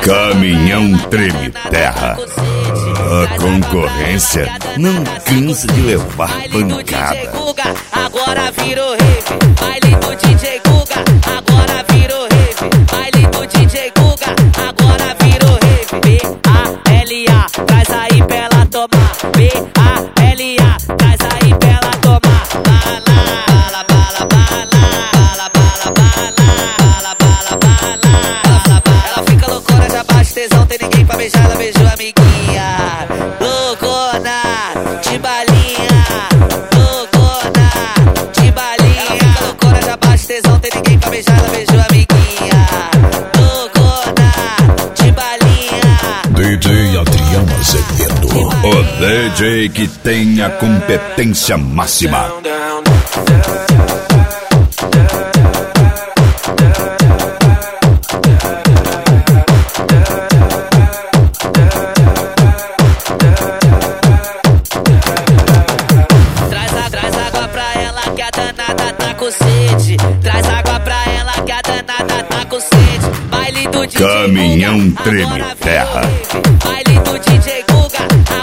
Caminhão treme terra. A concorrência não cansa de levar pancada. Agora virou rave, baile do DJ Guga. Agora virou rave, baile do DJ Guga. Agora virou rave. B-A-L-A, traz aí pra ela tomar. B-A-L-A, traz aí pra ela tomar. Bala, bala, bala, bala, bala, bala, bala, bala, bala, bala. Ela fica loucona, já bate tesão, tem ninguém pra beijar, ela beijou a amiguinha. Loucona, de balinha. Loucona, de balinha. Ela fica loucona, já bate tesão, tem ninguém pra beijar, ela beijou a amiguinha. Loucona, de balinha. DJ Adriano Azevedo, o DJ que tem a competência máxima. Traz água pra ela que a danada tá com sede. Traz água pra ela que a danada tá com sede. Baile do DJ Caminhão Guga, treme agora terra. virou rave. Baile do DJ Guga.